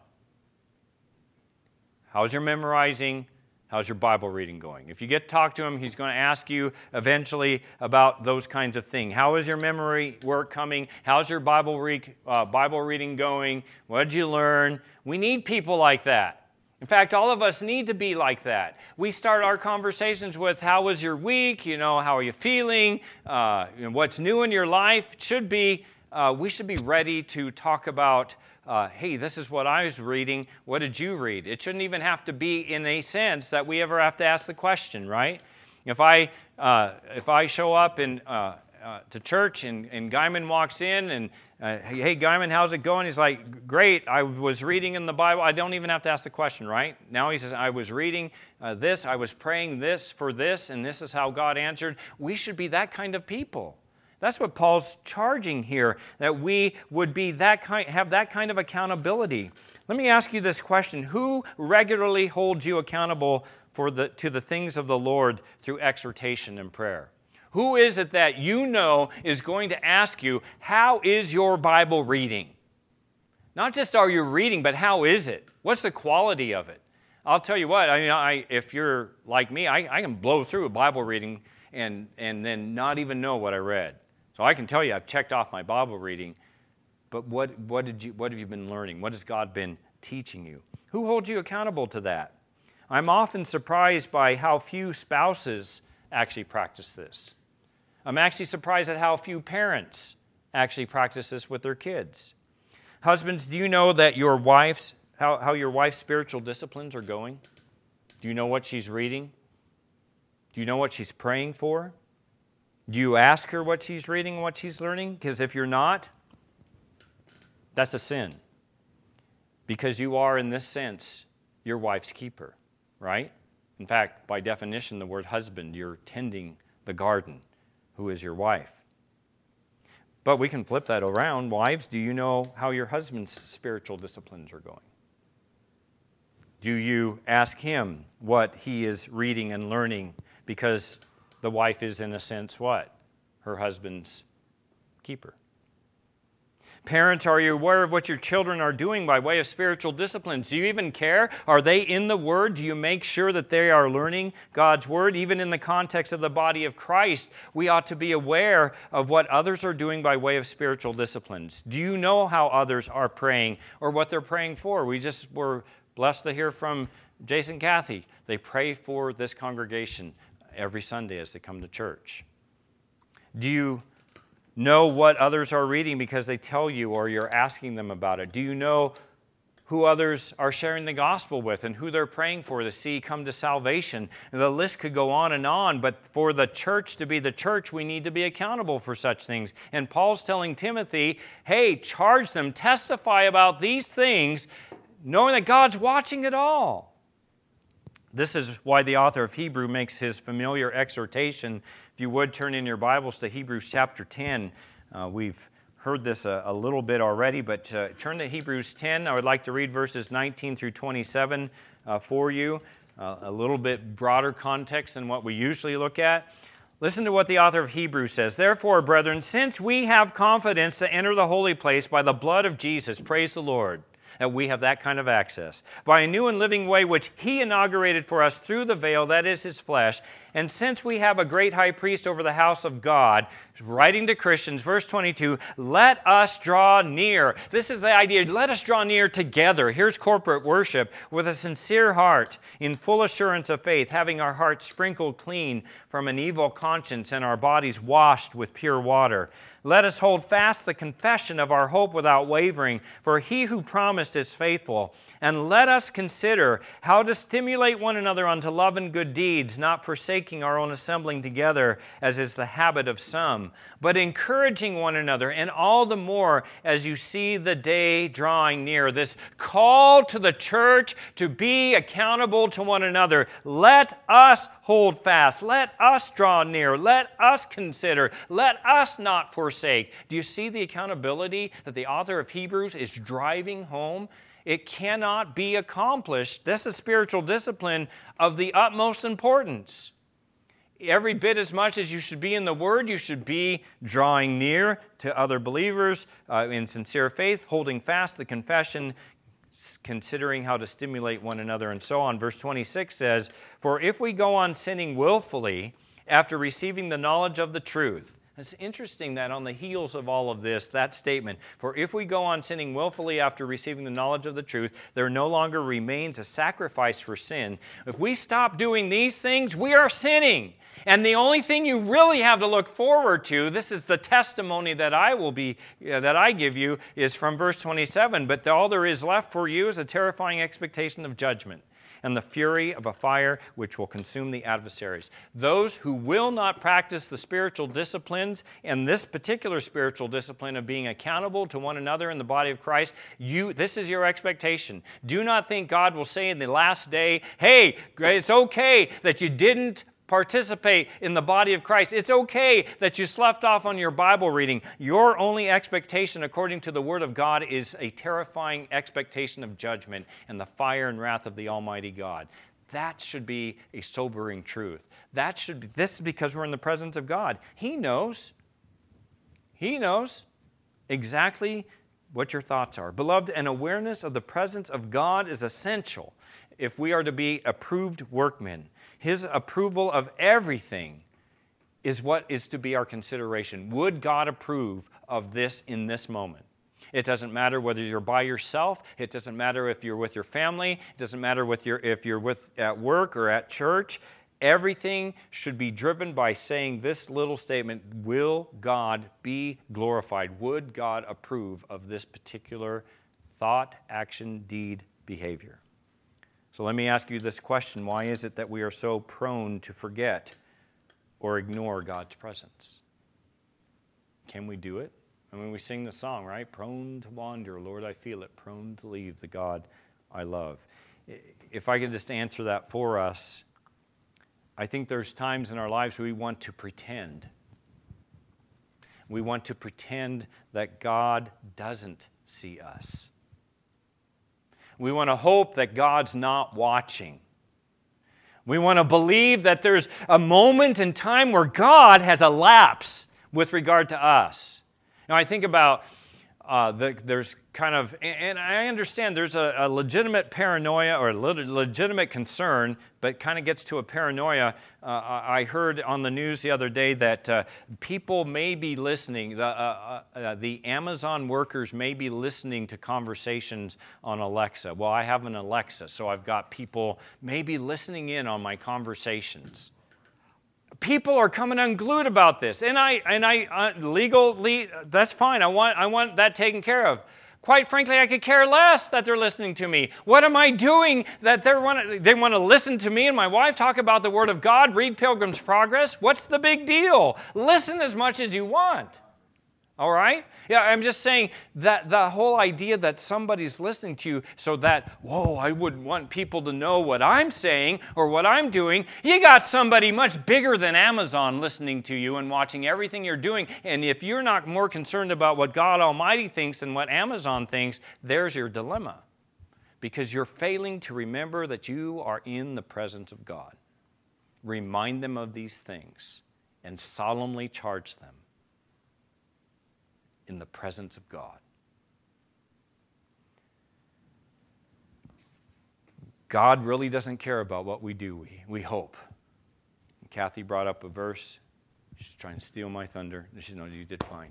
How's your memorizing? How's your Bible reading going? If you get to talk to him, he's going to ask you eventually about those kinds of things. How is your memory work coming? How's your Bible reading going? What did you learn? We need people like that. In fact, all of us need to be like that. We start our conversations with, how was your week? How are you feeling? What's new in your life? We should be ready to talk about, hey, this is what I was reading. What did you read? It shouldn't even have to be in a sense that we ever have to ask the question, right? If I show up to church and Guyman walks in and, hey, Guyman, how's it going? He's like, great, I was reading in the Bible. I don't even have to ask the question, right? Now he says, I was reading this, I was praying this for this, and this is how God answered. We should be that kind of people. That's what Paul's charging here, that we would be have that kind of accountability. Let me ask you this question. Who regularly holds you accountable to the things of the Lord through exhortation and prayer? Who is it that you know is going to ask you, how is your Bible reading? Not just are you reading, but how is it? What's the quality of it? I'll tell you what, if you're like me, I can blow through a Bible reading and then not even know what I read. So I can tell you I've checked off my Bible reading, but what have you been learning? What has God been teaching you? Who holds you accountable to that? I'm often surprised by how few spouses actually practice this. I'm actually surprised at how few parents actually practice this with their kids. Husbands, do you know that how your wife's spiritual disciplines are going? Do you know what she's reading? Do you know what she's praying for? Do you ask her what she's reading and what she's learning? Because if you're not, that's a sin. Because you are, in this sense, your wife's keeper, right? In fact, by definition, the word husband, you're tending the garden. Who is your wife? But we can flip that around. Wives, do you know how your husband's spiritual disciplines are going? Do you ask him what he is reading and learning? Because the wife is, in a sense, what? Her husband's keeper. Parents, are you aware of what your children are doing by way of spiritual disciplines? Do you even care? Are they in the Word? Do you make sure that they are learning God's Word? Even in the context of the body of Christ, we ought to be aware of what others are doing by way of spiritual disciplines. Do you know how others are praying or what they're praying for? We just were blessed to hear from Jason and Kathy. They pray for this congregation every Sunday as they come to church. Do you know what others are reading because they tell you or you're asking them about it? Do you know who others are sharing the gospel with and who they're praying for to see come to salvation? And the list could go on, but for the church to be the church, we need to be accountable for such things. And Paul's telling Timothy, hey, charge them, testify about these things, knowing that God's watching it all. This is why the author of Hebrew makes his familiar exhortation. If you would turn in your Bibles to Hebrews chapter 10. We've heard this a little bit already, but turn to Hebrews 10. I would like to read verses 19 through 27 for you. A little bit broader context than what we usually look at. Listen to what the author of Hebrews says. Therefore, brethren, since we have confidence to enter the holy place by the blood of Jesus, praise the Lord, that we have that kind of access, by a new and living way which He inaugurated for us through the veil, that is His flesh. And since we have a great high priest over the house of God, writing to Christians, verse 22, let us draw near. This is the idea, let us draw near together. Here's corporate worship, with a sincere heart, in full assurance of faith, having our hearts sprinkled clean from an evil conscience and our bodies washed with pure water. Let us hold fast the confession of our hope without wavering, for He who promised is faithful. And let us consider how to stimulate one another unto love and good deeds, not forsaking our own assembling together, as is the habit of some, but encouraging one another, and all the more as you see the day drawing near. This call to the church to be accountable to one another. Let us hold fast. Let us draw near. Let us consider. Let us not forsake. Do you see the accountability that the author of Hebrews is driving home? It cannot be accomplished. This is spiritual discipline of the utmost importance. Every bit as much as you should be in the Word, you should be drawing near to other believers in sincere faith, holding fast the confession, considering how to stimulate one another, and so on. Verse 26 says, for if we go on sinning willfully after receiving the knowledge of the truth. It's interesting that on the heels of all of this, that statement, for if we go on sinning willfully after receiving the knowledge of the truth, there no longer remains a sacrifice for sin. If we stop doing these things, we are sinning. And the only thing you really have to look forward to, this is the testimony that I give you, is from verse 27. But all there is left for you is a terrifying expectation of judgment and the fury of a fire which will consume the adversaries. Those who will not practice the spiritual disciplines, and this particular spiritual discipline of being accountable to one another in the body of Christ, this is your expectation. Do not think God will say in the last day, hey, it's okay that you didn't participate in the body of Christ. It's okay that you slept off on your Bible reading. Your only expectation, according to the Word of God, is a terrifying expectation of judgment and the fire and wrath of the Almighty God. That should be a sobering truth. This is because we're in the presence of God. He knows. He knows exactly what your thoughts are. Beloved, an awareness of the presence of God is essential if we are to be approved workmen. His approval of everything is what is to be our consideration. Would God approve of this in this moment? It doesn't matter whether you're by yourself. It doesn't matter if you're with your family. It doesn't matter if you're at work or at church. Everything should be driven by saying this little statement, will God be glorified? Would God approve of this particular thought, action, deed, behavior? So let me ask you this question. Why is it that we are so prone to forget or ignore God's presence? Can we do it? I mean, we sing the song, right? Prone to wander, Lord, I feel it. Prone to leave the God I love. If I could just answer that for us, I think there's times in our lives we want to pretend. We want to pretend that God doesn't see us. We want to hope that God's not watching. We want to believe that there's a moment in time where God has a lapse with regard to us. Now, I think about there's kind of, and I understand there's a legitimate paranoia or a legitimate concern, but kind of gets to a paranoia. I heard on the news the other day that people may be listening, the Amazon workers may be listening to conversations on Alexa. Well, I have an Alexa, so I've got people maybe listening in on my conversations. People are coming unglued about this, and legally, that's fine. I want that taken care of. Quite frankly, I could care less that they're listening to me. What am I doing that they want to listen to me and my wife talk about the Word of God, read Pilgrim's Progress? What's the big deal? Listen as much as you want. All right? Yeah, I'm just saying that the whole idea that somebody's listening to you so that, I wouldn't want people to know what I'm saying or what I'm doing. You got somebody much bigger than Amazon listening to you and watching everything you're doing. And if you're not more concerned about what God Almighty thinks than what Amazon thinks, there's your dilemma. Because you're failing to remember that you are in the presence of God. Remind them of these things and solemnly charge them in the presence of God. God really doesn't care about what we do, we hope. Kathy brought up a verse. She's trying to steal my thunder. She knows you did fine.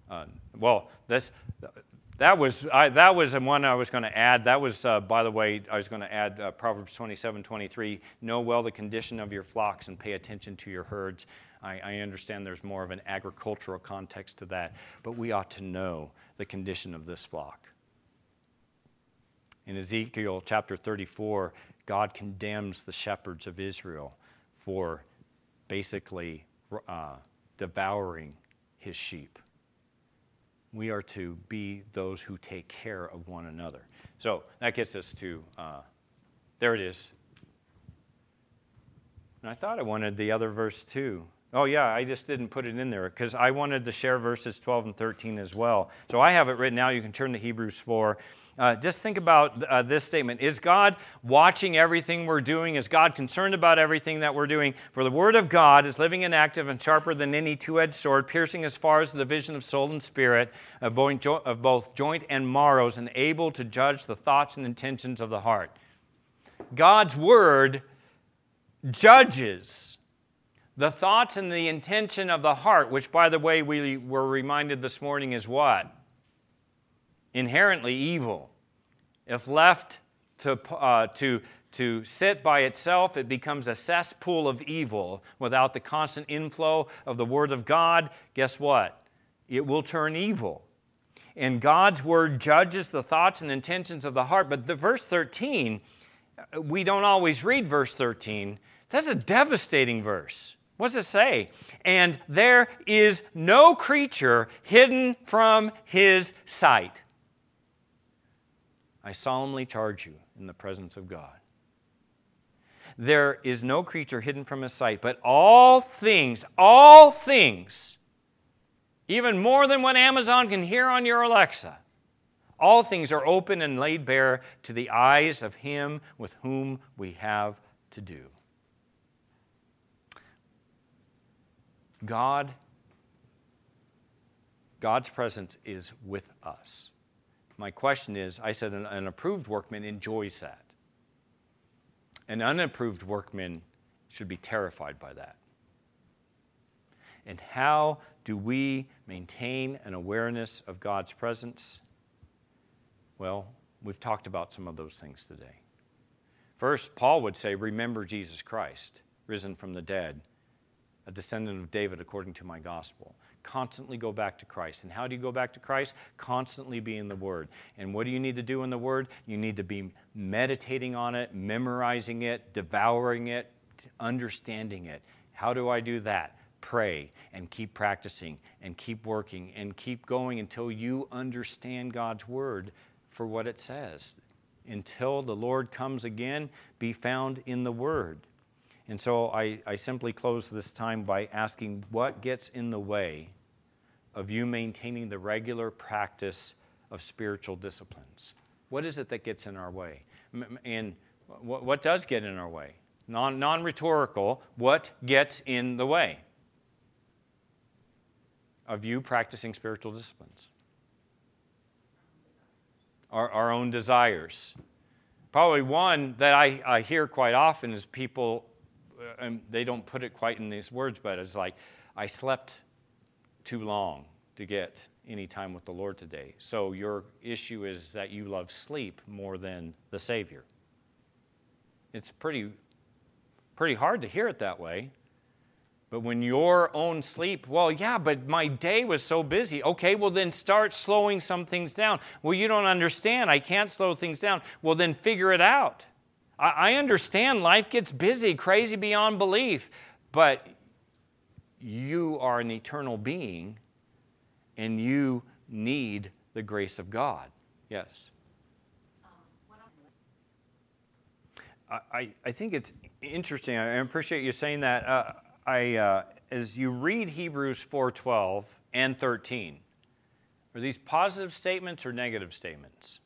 That was the one I was going to add. That was, by the way, I was going to add Proverbs 27:23. Know well the condition of your flocks and pay attention to your herds. I understand there's more of an agricultural context to that, but we ought to know the condition of this flock. In Ezekiel chapter 34, God condemns the shepherds of Israel for basically devouring his sheep. We are to be those who take care of one another. So that gets us to, there it is. And I thought I wanted the other verse too. Oh yeah, I just didn't put it in there because I wanted to share verses 12 and 13 as well. So I have it written now. You can turn to Hebrews 4. Just think about this statement. Is God watching everything we're doing? Is God concerned about everything that we're doing? For the Word of God is living and active and sharper than any two-edged sword, piercing as far as the division of soul and spirit, of both joint and marrows, and able to judge the thoughts and intentions of the heart. God's Word judges the thoughts and the intention of the heart, which, by the way, we were reminded this morning is what? Inherently evil. If left to sit by itself, it becomes a cesspool of evil without the constant inflow of the Word of God. Guess what? It will turn evil. And God's Word judges the thoughts and intentions of the heart. But the verse 13, we don't always read verse 13. That's a devastating verse. What does it say? And there is no creature hidden from his sight. I solemnly charge you in the presence of God. There is no creature hidden from his sight, but all things, even more than what Amazon can hear on your Alexa, all things are open and laid bare to the eyes of him with whom we have to do. God's presence is with us. My question is, I said an approved workman enjoys that. An unapproved workman should be terrified by that. And how do we maintain an awareness of God's presence? Well, we've talked about some of those things today. First, Paul would say, remember Jesus Christ, risen from the dead, a descendant of David according to my gospel. Constantly go back to Christ. And how do you go back to Christ? Constantly be in the Word. And what do you need to do in the Word? You need to be meditating on it, memorizing it, devouring it, understanding it. How do I do that? Pray and keep practicing and keep working and keep going until you understand God's Word for what it says. Until the Lord comes again, be found in the Word. And so I simply close this time by asking what gets in the way of you maintaining the regular practice of spiritual disciplines. What is it that gets in our way? And what does get in our way? Non-rhetorical, what gets in the way of you practicing spiritual disciplines? Our own desires. Probably one that I hear quite often is people, and they don't put it quite in these words, but it's like, I slept too long to get any time with the Lord today. So your issue is that you love sleep more than the Savior. It's pretty hard to hear it that way. But when your own sleep, well, yeah, but my day was so busy. Okay, well, then start slowing some things down. Well, you don't understand. I can't slow things down. Well, then figure it out. I understand life gets busy, crazy beyond belief, but you are an eternal being, and you need the grace of God. Yes? I think it's interesting. I appreciate you saying that. As you read Hebrews 4:12 and 13, are these positive statements or negative statements?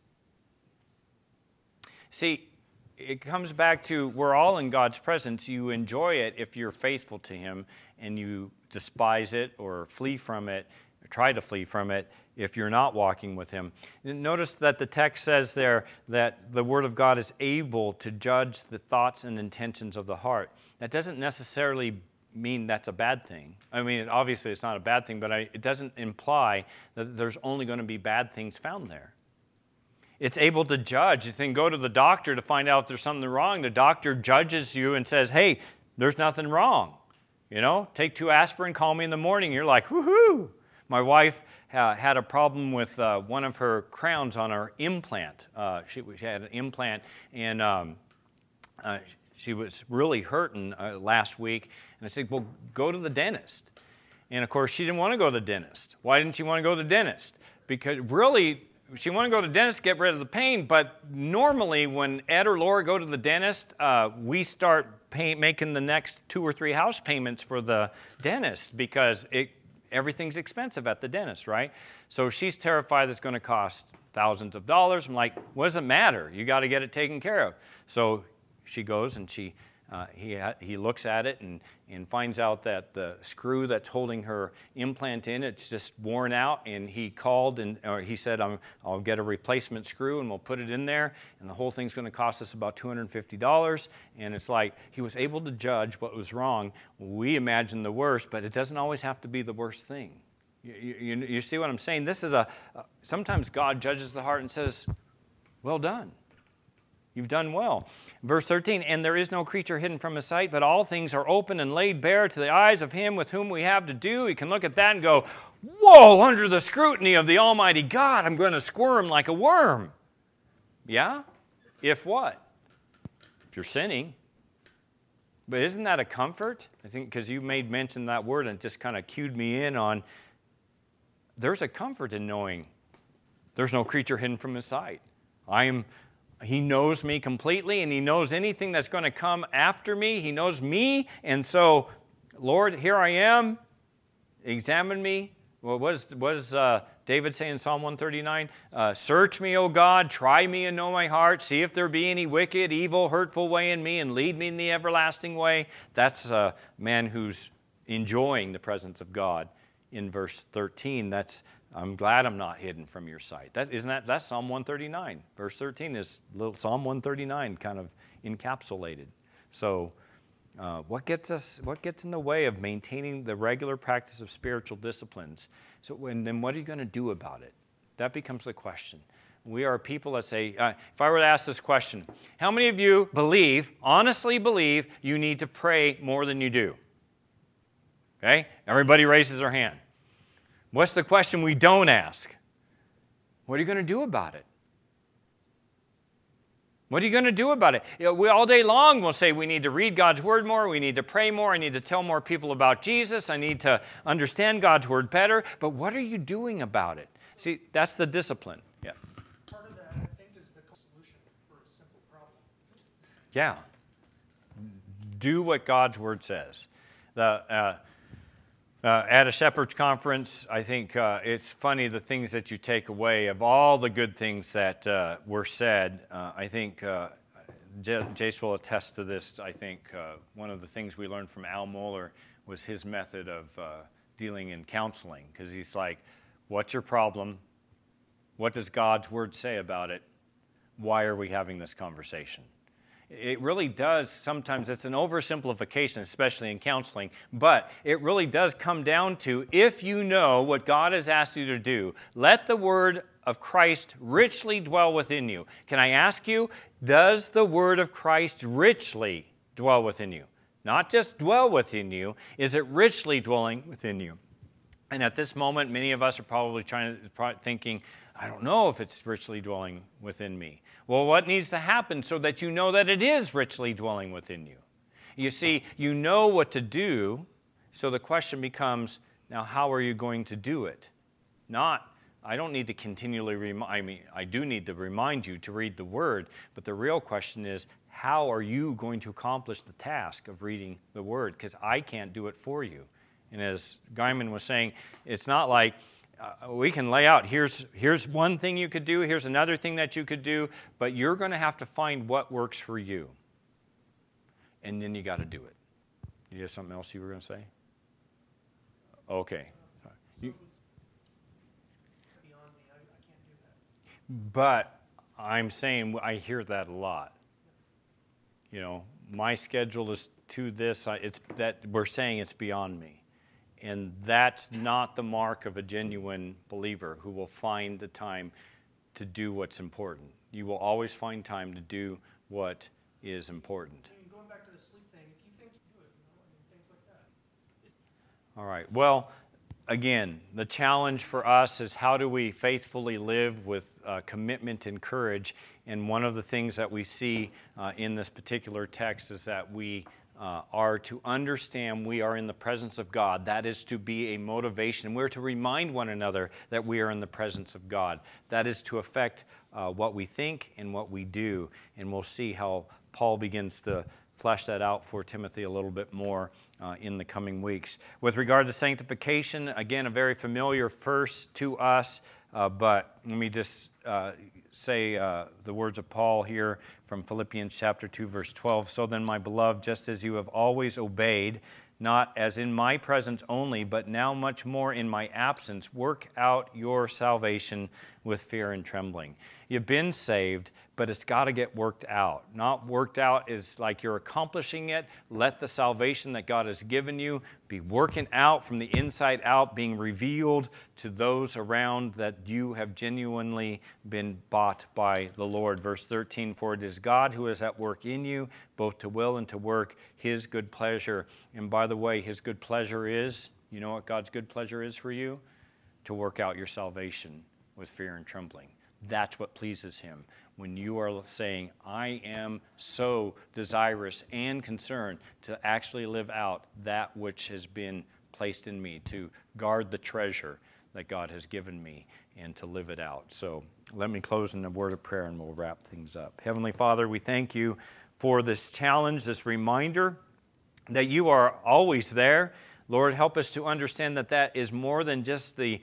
See, it comes back to we're all in God's presence. You enjoy it if you're faithful to Him, and you despise it or flee from it, or try to flee from it if you're not walking with Him. Notice that the text says there that the Word of God is able to judge the thoughts and intentions of the heart. That doesn't necessarily mean that's a bad thing. I mean, obviously it's not a bad thing, but it doesn't imply that there's only going to be bad things found there. It's able to judge. You can go to the doctor to find out if there's something wrong. The doctor judges you and says, hey, there's nothing wrong. You know, take 2 aspirin, call me in the morning. You're like, woohoo! My wife had a problem with one of her crowns on her implant. She had an implant, and she was really hurting last week. And I said, well, go to the dentist. And, of course, she didn't want to go to the dentist. Why didn't she want to go to the dentist? Because really, she wanted to go to the dentist to get rid of the pain, but normally when Ed or Laura go to the dentist, we start making the next 2 or 3 house payments for the dentist because everything's expensive at the dentist, right? So she's terrified it's going to cost thousands of dollars. I'm like, what does it matter? You got to get it taken care of. So she goes and he looks at it and finds out that the screw that's holding her implant in, it's just worn out, and he called or he said, I'll get a replacement screw and we'll put it in there, and the whole thing's going to cost us about $250. And it's like he was able to judge what was wrong. We imagine the worst, but it doesn't always have to be the worst thing. You see what I'm saying? This is sometimes God judges the heart and says, well done. You've done well. Verse 13, and there is no creature hidden from His sight, but all things are open and laid bare to the eyes of Him with whom we have to do. You can look at that and go, whoa, under the scrutiny of the Almighty God, I'm going to squirm like a worm. Yeah? If what? If you're sinning. But isn't that a comfort? I think because you made mention of that word and it just kind of cued me in on, there's a comfort in knowing there's no creature hidden from His sight. He knows me completely, and He knows anything that's going to come after me. He knows me, and so, Lord, here I am. Examine me. Well, what does David say in Psalm 139? Search me, O God, try me and know my heart. See if there be any wicked, evil, hurtful way in me, and lead me in the everlasting way. That's a man who's enjoying the presence of God. In verse 13, I'm glad I'm not hidden from your sight. That's Psalm 139. Verse 13 is little Psalm 139 kind of encapsulated. So what gets in the way of maintaining the regular practice of spiritual disciplines? So then what are you going to do about it? That becomes the question. We are people that say, if I were to ask this question, how many of you honestly believe you need to pray more than you do? Okay? Everybody raises their hand. What's the question we don't ask? What are you going to do about it? What are you going to do about it? We all day long will say we need to read God's Word more, we need to pray more, I need to tell more people about Jesus, I need to understand God's Word better, but what are you doing about it? See, that's the discipline. Yeah. Part of that, I think, is the solution for a simple problem. Yeah. Do what God's Word says. At a shepherd's conference, I think it's funny the things that you take away of all the good things that were said. I think Jace will attest to this. I think one of the things we learned from Al Mohler was his method of dealing in counseling, because he's like, what's your problem? What does God's word say about it? Why are we having this conversation? It really does, sometimes it's an oversimplification, especially in counseling, but it really does come down to, if you know what God has asked you to do, let the word of Christ richly dwell within you. Can I ask you, does the word of Christ richly dwell within you? Not just dwell within you, is it richly dwelling within you? And at this moment, many of us are probably thinking, I don't know if it's richly dwelling within me. Well, what needs to happen so that you know that it is richly dwelling within you? You see, you know what to do, so the question becomes, now how are you going to do it? Not, I don't need to continually I do need to remind you to read the Word, but the real question is, how are you going to accomplish the task of reading the Word? Because I can't do it for you. And as Guyman was saying, it's not like we can lay out, here's one thing you could do, here's another thing that you could do, but you're going to have to find what works for you. And then you got to do it. You have something else you were going to say? Okay. Beyond me, I can't do that. But I'm saying I hear that a lot. You know, my schedule is to this. It's that we're saying it's beyond me. And that's not the mark of a genuine believer who will find the time to do what's important. You will always find time to do what is important. I mean, going back to the sleep thing, if you think you do it, things like that. All right. Well, again, the challenge for us is, how do we faithfully live with commitment and courage? And one of the things that we see in this particular text is that we are to understand we are in the presence of God. That is to be a motivation. We're to remind one another that we are in the presence of God. That is to affect what we think and what we do. And we'll see how Paul begins to flesh that out for Timothy a little bit more in the coming weeks. With regard to sanctification, again, a very familiar verse to us, but let me just say the words of Paul here from Philippians chapter 2, verse 12. So then, my beloved, just as you have always obeyed, not as in my presence only, but now much more in my absence, work out your salvation with fear and trembling. You've been saved, but it's got to get worked out. Not worked out is like you're accomplishing it. Let the salvation that God has given you be working out from the inside out, being revealed to those around, that you have genuinely been bought by the Lord. Verse 13, for it is God who is at work in you, both to will and to work His good pleasure. And by the way, His good pleasure is, you know what God's good pleasure is for you? To work out your salvation with fear and trembling. That's what pleases Him. When you are saying, I am so desirous and concerned to actually live out that which has been placed in me, to guard the treasure that God has given me and to live it out. So let me close in a word of prayer and we'll wrap things up. Heavenly Father, we thank you for this challenge, this reminder that you are always there. Lord, help us to understand that that is more than just the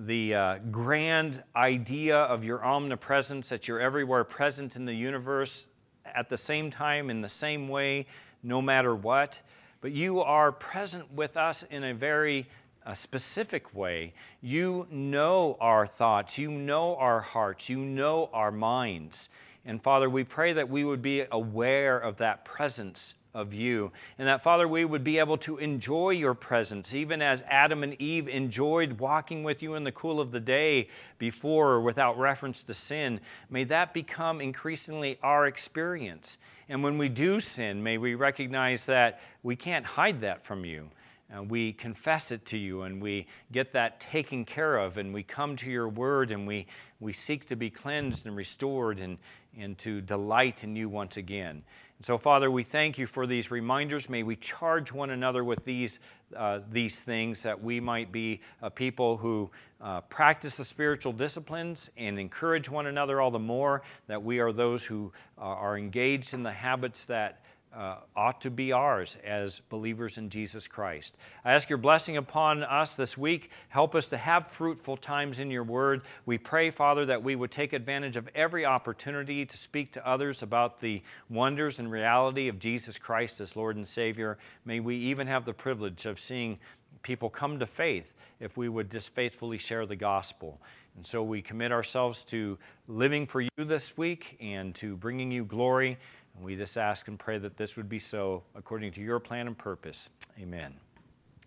grand idea of your omnipresence, that you're everywhere present in the universe at the same time, in the same way, no matter what. But you are present with us in a very specific way. You know our thoughts, you know our hearts, you know our minds. And Father, we pray that we would be aware of that presence of you, and that, Father, we would be able to enjoy your presence, even as Adam and Eve enjoyed walking with you in the cool of the day before or without reference to sin. May that become increasingly our experience. And when we do sin, may we recognize that we can't hide that from you. And we confess it to you, and we get that taken care of, and we come to your word, and we seek to be cleansed and restored and to delight in you once again. And so, Father, we thank you for these reminders. May we charge one another with these things, that we might be a people who practice the spiritual disciplines and encourage one another all the more, that we are those who are engaged in the habits that ought to be ours as believers in Jesus Christ. I ask your blessing upon us this week. Help us to have fruitful times in your word. We pray, Father, that we would take advantage of every opportunity to speak to others about the wonders and reality of Jesus Christ as Lord and Savior. May we even have the privilege of seeing people come to faith if we would just faithfully share the gospel. And so we commit ourselves to living for you this week and to bringing you glory. And we just ask and pray that this would be so according to your plan and purpose. Amen.